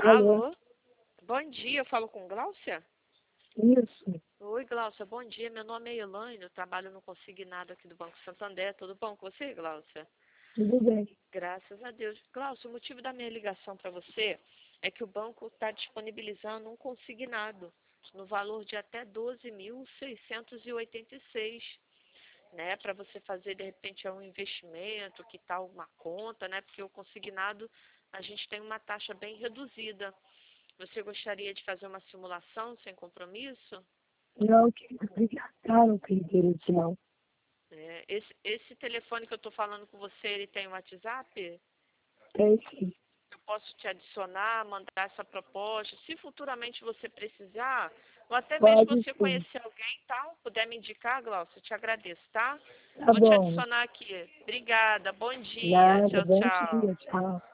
Alô? Alô? Bom dia, eu falo com Gláucia? Isso, Oi, Gláucia, bom dia. Meu nome é Elaine, eu trabalho no Consignado aqui do Banco Santander. Tudo bom com você, Gláucia? tudo bem. Graças a Deus. Gláucia, o motivo da minha ligação para você é que o banco está disponibilizando um consignado no valor de até 12.686, né? Para você fazer, de repente, um investimento, quitar uma conta, né? Porque o consignado, a gente tem uma taxa bem reduzida. Você gostaria de fazer uma simulação sem compromisso? Não, que obrigado pelo interesse, não. Esse telefone que eu estou falando com você, ele tem WhatsApp? Tem sim. Eu posso te adicionar, mandar essa proposta. Se futuramente você precisar, ou até mesmo Pode você sim. conhecer alguém, tá? Puder me indicar, Glaucio, eu te agradeço, tá? Tá Vou te bom. adicionar aqui. Obrigada, bom dia. Nada, Tchau, bom tchau. dia, tchau.